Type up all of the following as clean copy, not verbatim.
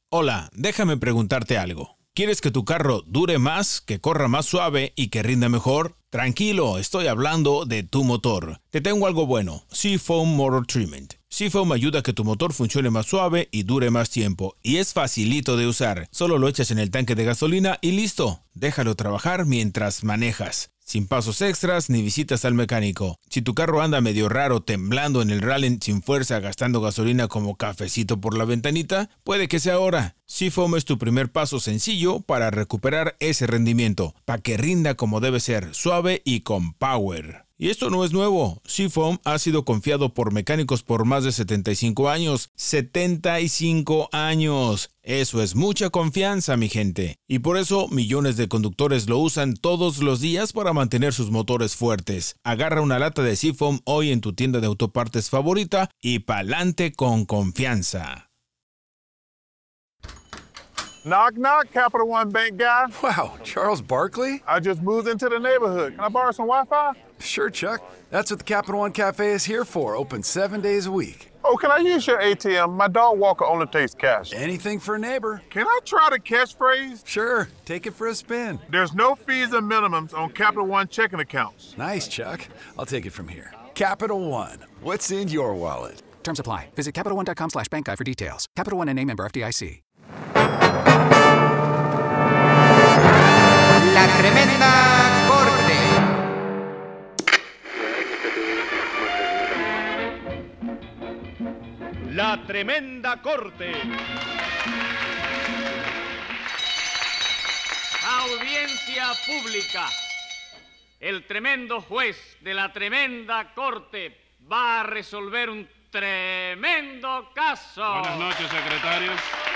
Hola, déjame preguntarte algo. ¿Quieres que tu carro dure más, que corra más suave y que rinda mejor? Tranquilo, estoy hablando de tu motor. Te tengo algo bueno, Seafoam Motor Treatment. Seafoam ayuda a que tu motor funcione más suave y dure más tiempo. Y es facilito de usar. Solo lo echas en el tanque de gasolina y listo. Déjalo trabajar mientras manejas. Sin pasos extras ni visitas al mecánico. Si tu carro anda medio raro, temblando en el rally sin fuerza, gastando gasolina como cafecito por la ventanita, puede que sea ahora. Seafoam es tu primer paso sencillo para recuperar ese rendimiento, para que rinda como debe ser, suave y con power. Y esto no es nuevo. Seafoam ha sido confiado por mecánicos por más de 75 años. ¡75 años! Eso es mucha confianza, mi gente. Y por eso millones de conductores lo usan todos los días para mantener sus motores fuertes. Agarra una lata de Seafoam hoy en tu tienda de autopartes favorita y pa'lante con confianza. Knock, knock, Capital One Bank guy. Wow, Charles Barkley? I just moved into the neighborhood. Can I borrow some Wi-Fi? Sure, Chuck. That's what the Capital One Cafe is here for, open 7 days a week. Oh, can I use your ATM? My dog walker only takes cash. Anything for a neighbor. Can I try the catchphrase? Sure, take it for a spin. There's no fees or minimums on Capital One checking accounts. Nice, Chuck. I'll take it from here. Capital One, what's in your wallet? Terms apply. Visit CapitalOne.com/bankguide for details. Capital One and a member FDIC. La Tremenda Corte. La Tremenda Corte. Audiencia pública. El tremendo juez de la Tremenda Corte va a resolver un tremendo caso. Buenas noches, secretario.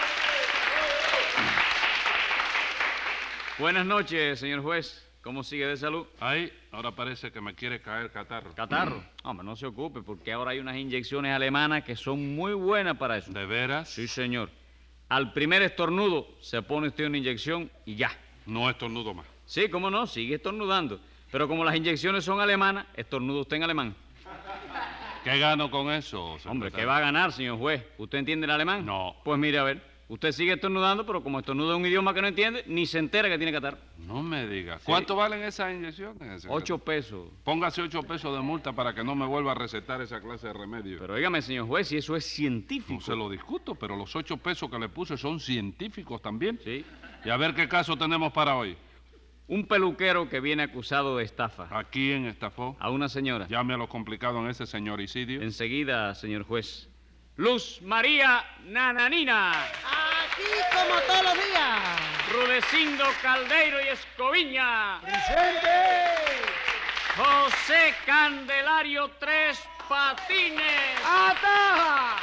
Buenas noches, señor juez. ¿Cómo sigue de salud? Ahí, ahora parece que me quiere caer catarro. ¿Catarro? Hombre, no se ocupe, porque ahora hay unas inyecciones alemanas que son muy buenas para eso. ¿De veras? Sí, señor. Al primer estornudo se pone usted una inyección y ya. No estornudo más. Sí, cómo no, sigue estornudando. Pero como las inyecciones son alemanas, estornuda usted en alemán. ¿Qué gano con eso, secretario? Hombre, ¿qué va a ganar, señor juez? ¿Usted entiende el alemán? No. Pues mire, a ver. Usted sigue estornudando, pero como estornuda un idioma que no entiende, ni se entera que tiene catarro. No me diga. Sí. ¿Cuánto valen esas inyecciones, secretario? 8 pesos. Póngase 8 pesos de multa para que no me vuelva a recetar esa clase de remedio. Pero óigame, señor juez, si eso es científico. No se lo discuto, pero los 8 pesos que le puse son científicos también. Sí. Y a ver qué caso tenemos para hoy. Un peluquero que viene acusado de estafa. ¿A quién estafó? A una señora. Llame a lo complicado en ese señoricidio. Enseguida, señor juez. Luz María Nananina. Aquí como todos los días. Rudecindo Caldeiro y Escoviña. ¡Presente! José Candelario Tres Patines. ¡Ataja!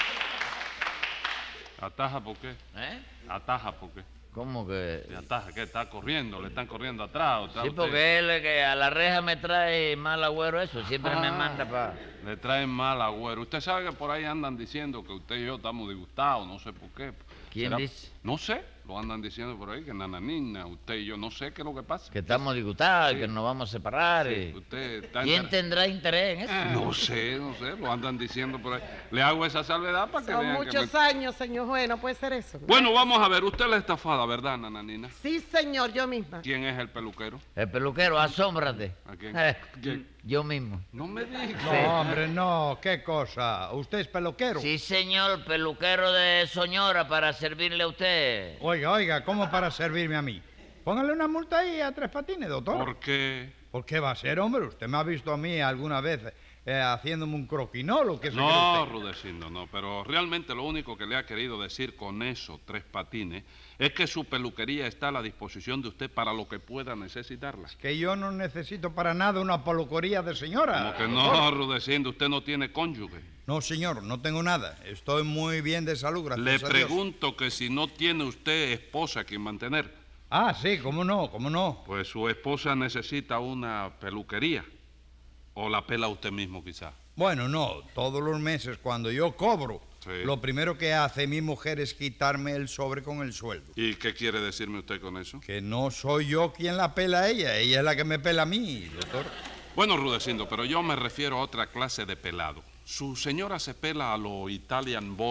¿Ataja por qué? ¿Ataja por qué? ¿Cómo que? ¿Se ataja? ¿Qué? ¿Está corriendo? ¿Le están corriendo atrás? ¿O está Sí, usted- porque él que a la reja me trae mal agüero eso, siempre me manda para... Le traen mal agüero. Usted sabe que por ahí andan diciendo que usted y yo estamos disgustados, no sé por qué. ¿Quién dice? No sé, lo andan diciendo por ahí, que Nananina, usted y yo, no sé qué es lo que pasa. Que estamos disgustados Sí. y que nos vamos a separar. Sí, y... usted está ¿Quién tendrá interés en eso? No sé, lo andan diciendo por ahí. Le hago esa salvedad para que Son vean que muchos años, señor juez, no puede ser eso. Bueno, vamos a ver, usted es la estafada, ¿verdad, Nananina? Sí, señor, yo misma. ¿Quién es el peluquero? El peluquero, asómbrate. ¿A quién? ¿Quién? Yo mismo. No me diga. No, hombre, no, qué cosa. ¿Usted es peluquero? Sí, señor, peluquero de Soñora para servirle a usted. Oiga, ¿cómo para servirme a mí? Póngale una multa ahí a Tres Patines, doctor. ¿Por qué? ¿Por qué va a ser, hombre? Usted me ha visto a mí alguna vez haciéndome un croquinol o qué se No, cree usted. Rudecindo, no, pero realmente lo único que le ha querido decir con eso, Tres Patines, es que su peluquería está a la disposición de usted para lo que pueda necesitarla. Que yo no necesito para nada una peluquería de señora. Como que no, Rudecindo, usted no tiene cónyuge. No, señor, no tengo nada. Estoy muy bien de salud, gracias Le a Dios. pregunto que si no tiene usted esposa a quien mantener. Ah, sí, cómo no, cómo no. Pues su esposa necesita una peluquería. ¿O la pela usted mismo, quizá? Bueno, no, todos los meses cuando yo cobro, Sí. lo primero que hace mi mujer es quitarme el sobre con el sueldo. ¿Y qué quiere decirme usted con eso? Que no soy yo quien la pela a ella es la que me pela a mí, doctor. Bueno, Rudecindo, pero yo me refiero a otra clase de pelado. ¿Su señora se pela a lo Italian Boy?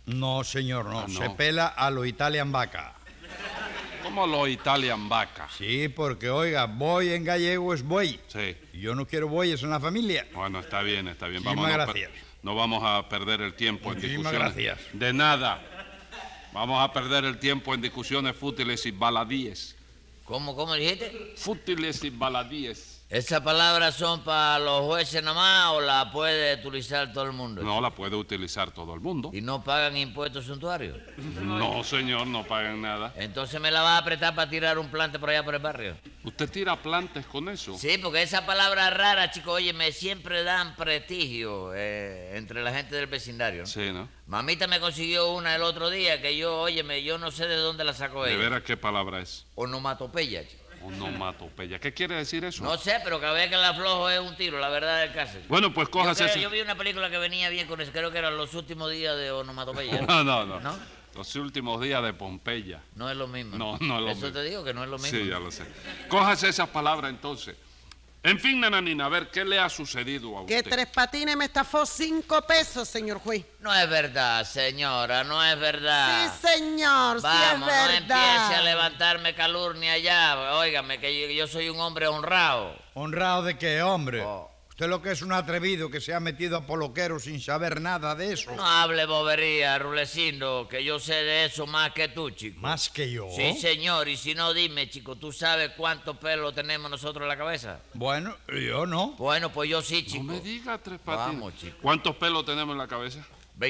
No, señor, no. Ah, no. Se pela a lo Italian vaca. ¿Cómo lo Italian vaca? Sí, porque, oiga, boy en gallego es buey. Sí. Y yo no quiero bueyes en la familia. Bueno, está bien, está bien. Muchísimas no gracias. no vamos a perder el tiempo en Muchísimas discusiones. gracias. De nada. Vamos a perder el tiempo en discusiones fútiles y baladíes. ¿Cómo dijiste? Fútiles y baladíes. ¿Esas palabras son para los jueces nada más o la puede utilizar todo el mundo? No la puede utilizar todo el mundo. ¿Y no pagan impuestos suntuarios? No, señor, no pagan nada. Entonces me la vas a apretar para tirar un plante por allá por el barrio. ¿Usted tira plantes con eso? Sí, porque esas palabras raras, chicos, oye, me siempre dan prestigio entre la gente del vecindario, ¿no? Sí, ¿no? Mamita me consiguió una el otro día que yo no sé de dónde la sacó ¿De ella. veras qué palabra es? Onomatopeya, chico. Onomatopeya. ¿Qué quiere decir eso? No sé, pero cada vez que la aflojo es un tiro, la verdad del caso. chico. Bueno, pues cójase ese. Yo vi una película que venía bien con eso, creo que eran Los últimos días de Onomatopeya. No. ¿No? Los últimos días de Pompeya. No es lo mismo. No es lo mismo. Eso te digo que no es lo mismo. Sí, ya lo sé. Cójase esas palabras entonces. En fin, nananina, a ver, ¿qué le ha sucedido a Que usted? Tres Patines me estafó 5 pesos, señor juez. No es verdad, señora, no es verdad. Sí, señor, Vamos, sí es no verdad. empiece a levantarme calurnia ya. Óigame, que yo soy un hombre honrado. ¿Honrado de qué, hombre? Oh. Usted lo que es un atrevido que se ha metido a poloquero sin saber nada de eso. No hable bobería, Rulecindo, que yo sé de eso más que tú, chico. ¿Más que yo? Sí, señor, y si no, dime, chico, ¿tú sabes cuánto pelo tenemos nosotros en la cabeza? Bueno, yo no. Bueno, pues yo sí, chico. No me diga, Tres Patines. Vamos, chico. ¿Cuántos pelos tenemos en la cabeza?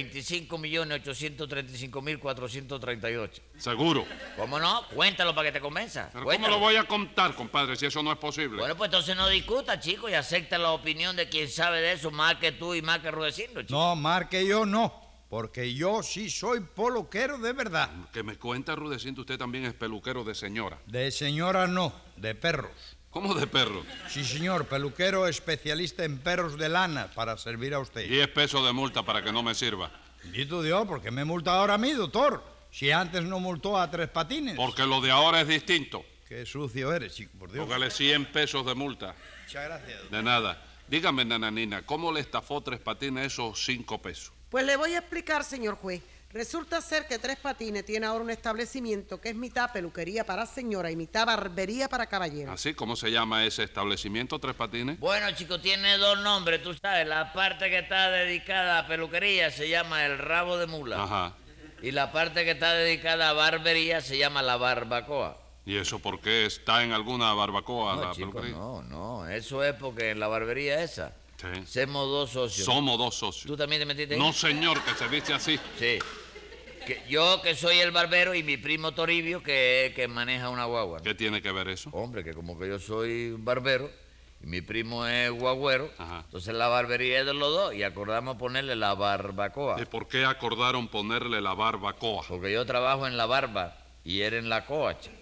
25.835.438. Seguro. ¿Cómo no? Cuéntalo para que te convenza. Pero ¿cómo Cuéntalo. lo voy a contar, compadre, si eso no es posible? Bueno, pues entonces no discuta, chico, y acepta la opinión de quien sabe de eso más que tú y más que Rudecindo, chico. No, marque yo no. Porque yo sí soy poloquero de verdad. Que me cuenta, Rudecindo, usted también es peluquero de señora. De señora no, de perros. ¿Cómo de perro? Sí, señor, peluquero especialista en perros de lana para servir a usted. 10 pesos de multa para que no me sirva. Bendito Dios, ¿por qué me multa ahora a mí, doctor? Si antes no multó a Tres Patines. Porque lo de ahora es distinto. Qué sucio eres, chico, por Dios. Póngale 100 pesos de multa. Muchas gracias. De nada. Dígame, nananina, ¿cómo le estafó Tres Patines esos 5 pesos? Pues le voy a explicar, señor juez. Resulta ser que Tres Patines tiene ahora un establecimiento que es mitad peluquería para señora y mitad barbería para caballero. ¿Así? ¿Cómo se llama ese establecimiento, Tres Patines? Bueno, chico, tiene dos nombres, tú sabes. La parte que está dedicada a peluquería se llama el rabo de mula. Ajá. Y la parte que está dedicada a barbería se llama la barbacoa. ¿Y eso por qué está en alguna barbacoa No, la chico, peluquería? no. Eso es porque en la barbería esa Sí. somos dos socios. Somos dos socios. ¿Tú también te metiste ahí? No, señor, que se dice así. Sí. Yo que soy el barbero y mi primo Toribio que maneja una guagua. ¿No? ¿Qué tiene que ver eso? Hombre, que como que yo soy barbero y mi primo es guagüero, Ajá. entonces la barbería es de los dos y acordamos ponerle la barbacoa. ¿Y por qué acordaron ponerle la barbacoa? Porque yo trabajo en la barba y él en la coa, chico.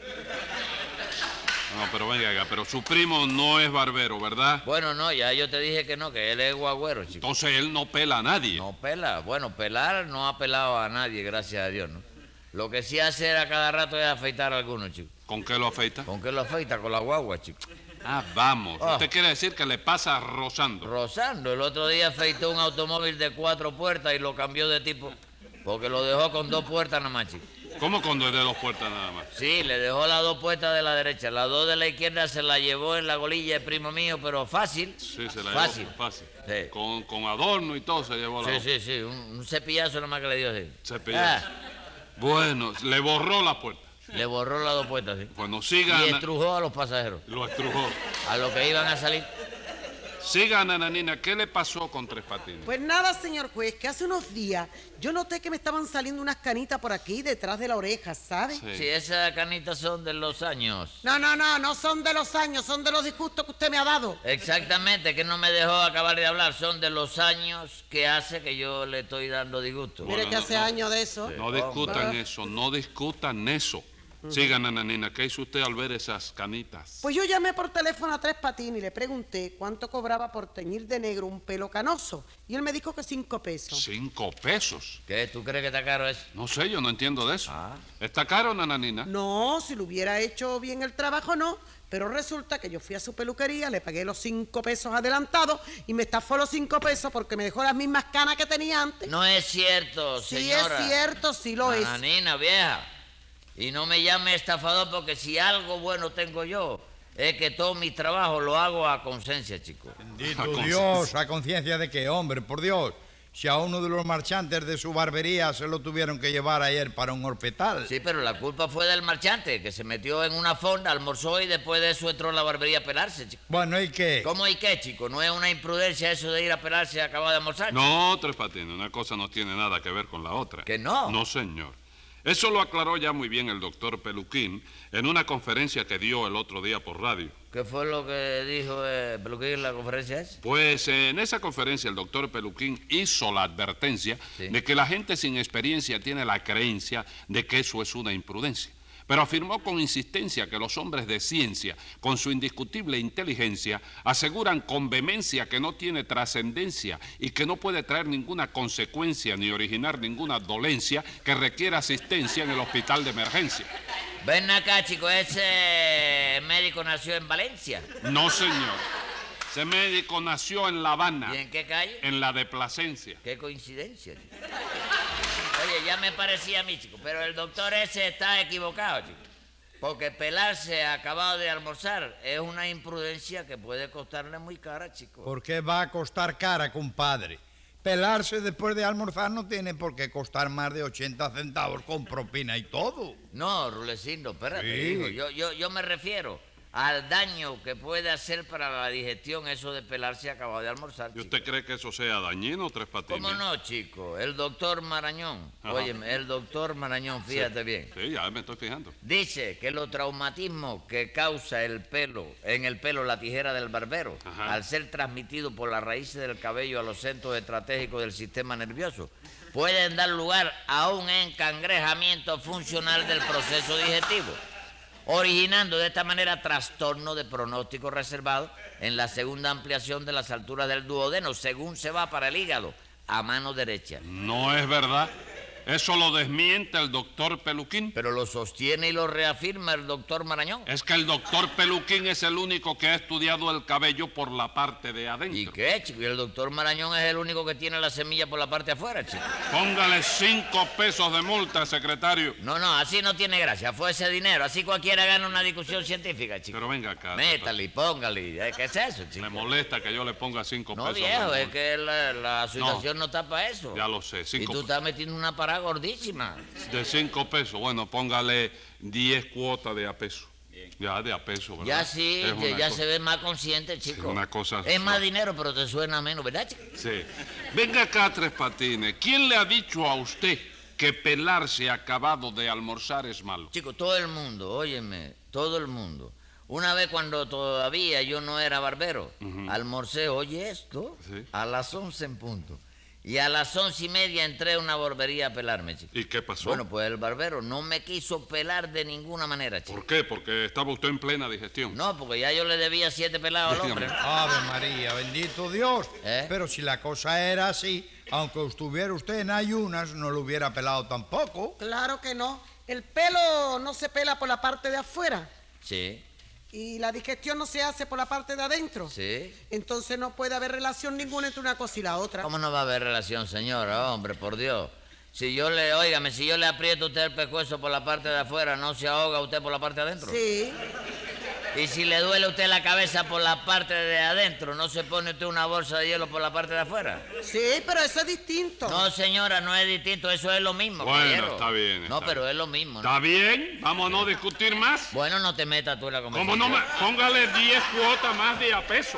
No, pero venga, pero su primo no es barbero, ¿verdad? Bueno, no, ya yo te dije que no, que él es guagüero, chico. Entonces él no pela a nadie. No pela. Bueno, pelar no ha pelado a nadie, gracias a Dios, ¿no? Lo que sí hace a cada rato es afeitar a algunos, chico. ¿Con qué lo afeita? ¿Con qué lo afeita? Con la guagua, chico. Ah, vamos. Ah. Usted quiere decir que le pasa rozando. Rosando, el otro día afeitó un automóvil de 4 puertas y lo cambió de tipo, porque lo dejó con 2 puertas nada más, chico. ¿Cómo con de 2 puertas nada más? Sí, le dejó las 2 puertas de la derecha, las 2 de la izquierda se la llevó en la golilla el primo mío, pero fácil. Sí, se la Fácil. llevó fácil. Sí. Con adorno y todo se llevó la Sí, un cepillazo nada más que le dio así. Cepillazo. Bueno, le borró la puerta. Le borró las 2 puertas, sí. Bueno, siga. Y estrujó a los pasajeros, Lo estrujó. a los que iban a salir. Siga, nananina, ¿qué le pasó con Tres Patines? Pues nada, señor juez, que hace unos días yo noté que me estaban saliendo unas canitas por aquí detrás de la oreja, ¿sabe? Sí. Sí, esas canitas son de los años. No son de los años, son de los disgustos que usted me ha dado. Exactamente, que no me dejó acabar de hablar. Son de los años que hace que yo le estoy dando disgusto. Mire Bueno, que no, hace no. años de eso. No discutan eso, no discutan eso. Siga, nananina, ¿qué hizo usted al ver esas canitas? Pues yo llamé por teléfono a Tres Patines y le pregunté cuánto cobraba por teñir de negro un pelo canoso. Y él me dijo que 5 pesos. ¿5 pesos? ¿Qué? ¿Tú crees que está caro eso? No sé, yo no entiendo de eso. Ah. ¿Está caro, nananina? No, si lo hubiera hecho bien el trabajo, no. Pero resulta que yo fui a su peluquería, le pagué los 5 pesos adelantados y me estafó los 5 pesos porque me dejó las mismas canas que tenía antes. No es cierto, Sí señora. es cierto, sí lo es. Nananina, vieja. Y no me llame estafador porque si algo bueno tengo yo es que todo mi trabajo lo hago a conciencia, chico. Bendito Dios, ¿a conciencia de qué, hombre? Por Dios. Si a uno de los marchantes de su barbería se lo tuvieron que llevar ayer para un hospital. Sí, pero la culpa fue del marchante, que se metió en una fonda, almorzó y después de eso entró a la barbería a pelarse, chico. Bueno, ¿y qué? ¿Cómo y qué, chico? ¿No es una imprudencia eso de ir a pelarse acabado de almorzar? chico? No, Tres Patines, una cosa no tiene nada que ver con la otra. ¿Que no? No, señor. Eso lo aclaró ya muy bien el doctor Peluquín en una conferencia que dio el otro día por radio. ¿Qué fue lo que dijo Peluquín en la conferencia esa? Pues en esa conferencia el doctor Peluquín hizo la advertencia de que la gente sin experiencia tiene la creencia de que eso es una imprudencia. Pero afirmó con insistencia que los hombres de ciencia, con su indiscutible inteligencia, aseguran con vehemencia que no tiene trascendencia y que no puede traer ninguna consecuencia ni originar ninguna dolencia que requiera asistencia en el hospital de emergencia. Ven acá, chico, ese médico nació en Valencia. No, señor. Ese médico nació en La Habana. ¿Y en qué calle? En la de Plasencia. Qué coincidencia, chico. Oye, ya me parecía a mí, chico, pero el doctor ese está equivocado, chico. Porque pelarse acabado de almorzar es una imprudencia que puede costarle muy cara, chico. ¿Por qué va a costar cara, compadre? Pelarse después de almorzar no tiene por qué costar más de 80 centavos con propina y todo. No, Rulecindo, espérate, Sí. hijo. Yo me refiero al daño que puede hacer para la digestión eso de pelarse acabado de almorzar, ¿Y chico. usted cree que eso sea dañino, Tres Patines? ¿Cómo no, chico? El doctor Marañón, Ajá. óyeme, el doctor Marañón, fíjate bien. Sí, ya me estoy fijando. Dice que los traumatismos que causa en el pelo la tijera del barbero, Ajá. al ser transmitido por las raíces del cabello a los centros estratégicos del sistema nervioso, pueden dar lugar a un encangrejamiento funcional del proceso digestivo, originando de esta manera trastorno de pronóstico reservado en la segunda ampliación de las alturas del duodeno, según se va para el hígado, a mano derecha. No es verdad. Eso lo desmiente el doctor Peluquín. Pero lo sostiene y lo reafirma el doctor Marañón. Es que el doctor Peluquín es el único que ha estudiado el cabello por la parte de adentro. ¿Y qué, chico? Y el doctor Marañón es el único que tiene la semilla por la parte de afuera, chico. Póngale 5 pesos de multa, secretario. No, así no tiene gracia. Fue ese dinero. Así cualquiera gana una discusión científica, chico. Pero venga acá. Métale y póngale. ¿Qué es eso, chico? Me molesta que yo le ponga 5 No, pesos. viejo, de es multa. que la situación no está para eso. Ya lo sé, Y 5 tú estás metiendo una parada gordísima. de 5 pesos. Bueno, póngale 10 cuotas de a peso. Ya de a peso, ¿verdad? Ya sí, Es una ya cosa- se ve más consciente, chico. Es una cosa Es más suave. dinero, pero te suena menos, ¿verdad, chico? Sí. Venga acá, Tres Patines. ¿Quién le ha dicho a usted que pelarse acabado de almorzar es malo? Chico, todo el mundo, óyeme, todo el mundo. Una vez cuando todavía yo no era barbero, almorcé, oye esto, Sí. a las 11 en punto. Y a las 11:30 entré a una barbería a pelarme, chico. ¿Y qué pasó? Bueno, pues el barbero no me quiso pelar de ninguna manera, chico. ¿Por qué? Porque estaba usted en plena digestión. No, porque ya yo le debía 7 pelados al hombre. Ave María, bendito Dios. ¿Eh? Pero si la cosa era así, aunque estuviera usted en ayunas, no lo hubiera pelado tampoco. Claro que no. El pelo no se pela por la parte de afuera Sí, y la digestión no se hace por la parte de adentro. sí. Entonces no puede haber relación ninguna entre una cosa y la otra. ¿Cómo no va a haber relación, señora? Hombre, por Dios. Si yo le aprieto a usted el pescuezo por la parte de afuera, ¿no se ahoga usted por la parte de adentro? Sí. Y si le duele a usted la cabeza por la parte de adentro, ¿no se pone usted una bolsa de hielo por la parte de afuera? Sí, pero eso es distinto. No, señora, no es distinto, eso es lo mismo, Bueno, caballero. está bien, No, está pero bien. es lo mismo, ¿no? ¿Está bien? Vamos a no discutir más. Bueno, no te metas tú en la ¿Cómo conversación. no me...? Póngale 10 cuotas más de a peso.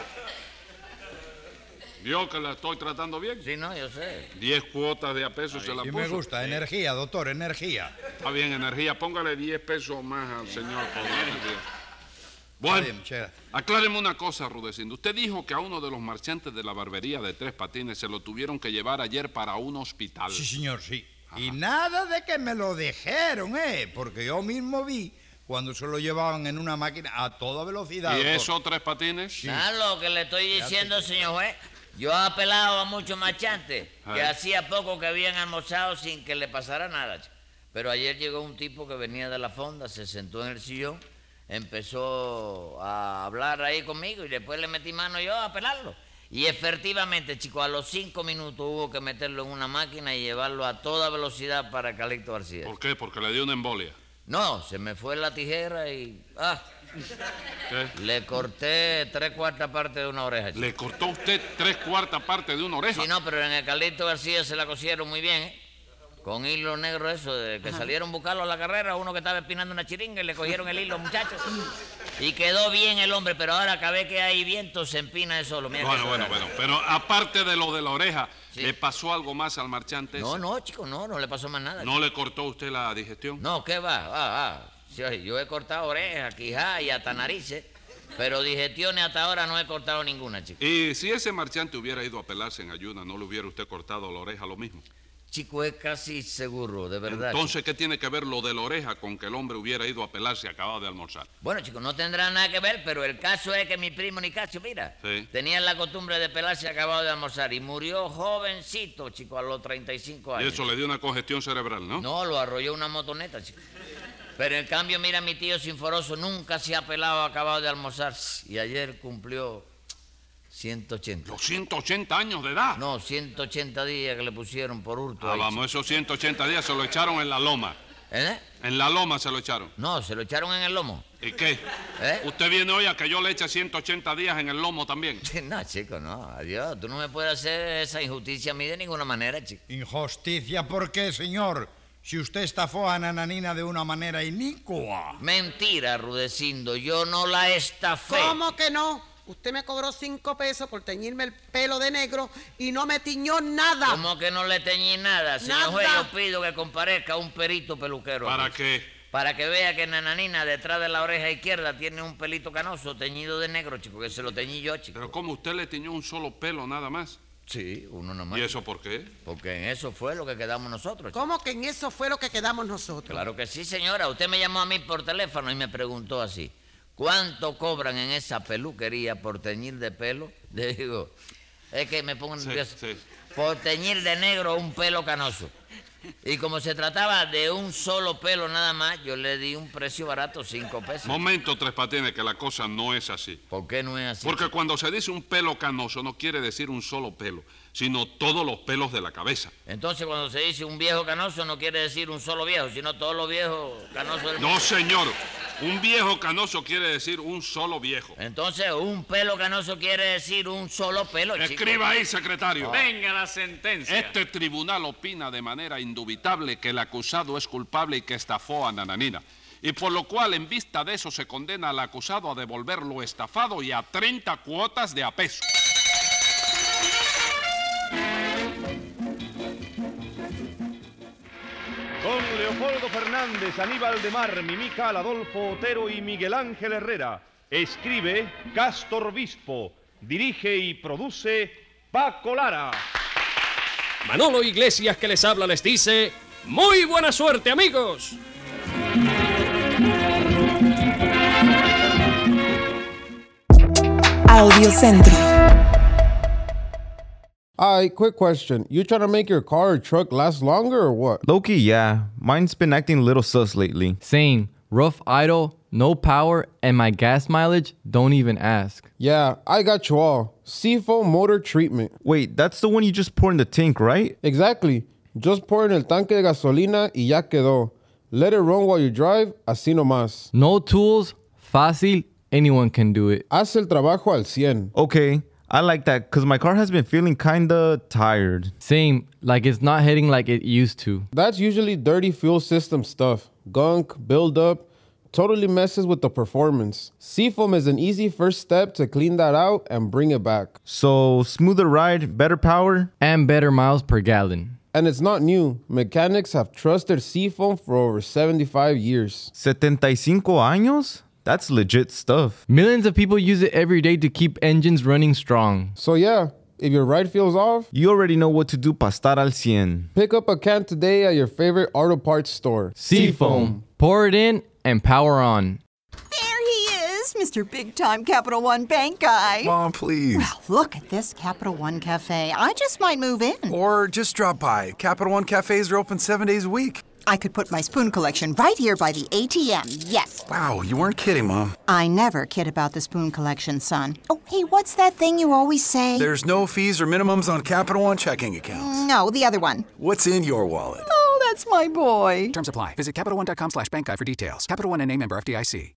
¿Vio que la estoy tratando bien? Sí, no, yo sé. 10 cuotas de a peso se la Y puso. me gusta, energía, doctor, energía. Está bien, energía. Póngale 10 pesos más al señor. por la energía. Está Bueno, bien, muchas gracias. acláreme una cosa, Rudecindo. Usted dijo que a uno de los marchantes de la barbería de Tres Patines se lo tuvieron que llevar ayer para un hospital. Sí, señor, sí. Y nada de que me lo dijeron, porque yo mismo vi cuando se lo llevaban en una máquina a toda velocidad. ¿Y eso, Tres Patines? Sí. Nada, lo que le estoy diciendo, señor juez. Yo he apelado a muchos marchantes que hacía poco que habían almorzado sin que le pasara nada, chico. Pero ayer llegó un tipo que venía de la fonda, se sentó en el sillón, empezó a hablar ahí conmigo y después le metí mano yo a apelarlo. Y efectivamente, chico, a los 5 minutos hubo que meterlo en una máquina y llevarlo a toda velocidad para Calixto García. ¿Por qué? Porque le dio una embolia. No, se me fue la tijera y... ¿Qué? Le corté 3/4 parte de una oreja, chico. ¿Le cortó usted 3/4 parte de una oreja? Sí, no, pero en el Calixto García se la cosieron muy bien, con hilo negro eso, de que salieron a buscarlo a la carrera, uno que estaba espinando una chiringa y le cogieron el hilo, muchachos. Y quedó bien el hombre, pero ahora cada vez que hay viento se empina de solo. Mira Bueno, pero aparte de lo de la oreja, ¿le pasó algo más al marchante ese? No, chico, no le pasó más nada. ¿No le cortó usted la digestión? No, ¿qué va? Sí, yo he cortado orejas, quijá y hasta narices, pero digestiones hasta ahora no he cortado ninguna, chico. Y si ese marchante hubiera ido a pelarse en ayuna, ¿no le hubiera usted cortado la oreja lo mismo? Chico, es casi seguro, de verdad. Entonces, chico. ¿qué tiene que ver lo de la oreja con que el hombre hubiera ido a pelarse acabado de almorzar? Bueno, chico, no tendrá nada que ver, pero el caso es que mi primo Nicasio, mira, tenía la costumbre de pelarse acabado de almorzar y murió jovencito, chico, a los 35 años. Y eso le dio una congestión cerebral, ¿no? No, lo arrolló una motoneta, chico. Pero en cambio, mira, mi tío Sinforoso nunca se ha pelado acabado de almorzar y ayer cumplió 180. ¿Los 180 años de edad? No, 180 días que le pusieron por hurto. Vamos, esos 180 días se lo echaron en la loma. En la loma se lo echaron. No, se lo echaron en el lomo. ¿Y qué? ¿Usted viene hoy a que yo le eche 180 días en el lomo también? No, chico, no. Adiós, tú no me puedes hacer esa injusticia a mí de ninguna manera, chico. ¿Injusticia por qué, señor? Si usted estafó a Nananina de una manera inicua. Mentira, Rudecindo, yo no la estafé. ¿Cómo que no? Usted me cobró 5 pesos por teñirme el pelo de negro y no me tiñó nada. ¿Cómo que no le teñí nada? Señor juez, yo pido que comparezca un perito peluquero. ¿Para qué? Para que vea que Nananina detrás de la oreja izquierda tiene un pelito canoso teñido de negro, chico, que se lo teñí yo, chico. ¿Pero cómo usted le tiñó un solo pelo nada más? Sí, uno nomás. ¿Y eso por qué? Porque en eso fue lo que quedamos nosotros, chico. ¿Cómo que en eso fue lo que quedamos nosotros? Claro que sí, señora. Usted me llamó a mí por teléfono y me preguntó así: ¿cuánto cobran en esa peluquería por teñir de pelo? Le digo, es que me pongo nervioso. Sí. Por teñir de negro un pelo canoso. Y como se trataba de un solo pelo nada más, yo le di un precio barato, 5 pesos. Momento, Tres Patines, que la cosa no es así. ¿Por qué no es así? Porque cuando se dice un pelo canoso no quiere decir un solo pelo, sino todos los pelos de la cabeza. Entonces, cuando se dice un viejo canoso no quiere decir un solo viejo, sino todos los viejos canosos del mundo. No, señor. Un viejo canoso quiere decir un solo viejo. Entonces, un pelo canoso quiere decir un solo pelo, chico. Escriba ahí, secretario. Venga la sentencia. Este tribunal opina de manera indubitable que el acusado es culpable y que estafó a Nananina. Y por lo cual, en vista de eso, se condena al acusado a devolver lo estafado y a 30 cuotas de apeso. Con Leopoldo Fernández, Aníbal de Mar, Mimical, Adolfo Otero y Miguel Ángel Herrera. Escribe Castor Bispo. Dirige y produce Paco Lara. Manolo Iglesias, que les habla, les dice: ¡muy buena suerte, amigos! Audiocentro. Hi, quick question. You trying to make your car or truck last longer or what? Low-key, yeah. Mine's been acting a little sus lately. Same. Rough idle, no power, and my gas mileage, don't even ask. Yeah, I got you all. Seafoam motor treatment. Wait, that's the one you just pour in the tank, right? Exactly. Just pour in el tanque de gasolina y ya quedó. Let it run while you drive, así nomás. No tools, fácil, anyone can do it. Haz el trabajo al 100. Okay, I like that because my car has been feeling kinda tired. Same, like it's not hitting like it used to. That's usually dirty fuel system stuff. Gunk, buildup, totally messes with the performance. Seafoam is an easy first step to clean that out and bring it back. So, smoother ride, better power? And better miles per gallon. And it's not new. Mechanics have trusted Seafoam for over 75 years. 75 años? That's legit stuff. Millions of people use it every day to keep engines running strong. So yeah, If your ride feels off, You already know what to do para estar al 100. pick up a can today at your favorite auto parts store. Seafoam. Pour it in and power on. There he is, Mr. Big Time Capital One Bank guy. Mom, please. Well, look at this Capital One Cafe. I just might move in. Or just drop by. Capital One cafes are open 7 days a week. I could put my spoon collection right here by the ATM, yes. Wow, you weren't kidding, Mom. I never kid about the spoon collection, son. Oh, hey, what's that thing you always say? There's no fees or minimums on Capital One checking accounts. No, the other one. What's in your wallet? Oh, that's my boy. Terms apply. Visit CapitalOne.com/bankguide for details. Capital One and a member FDIC.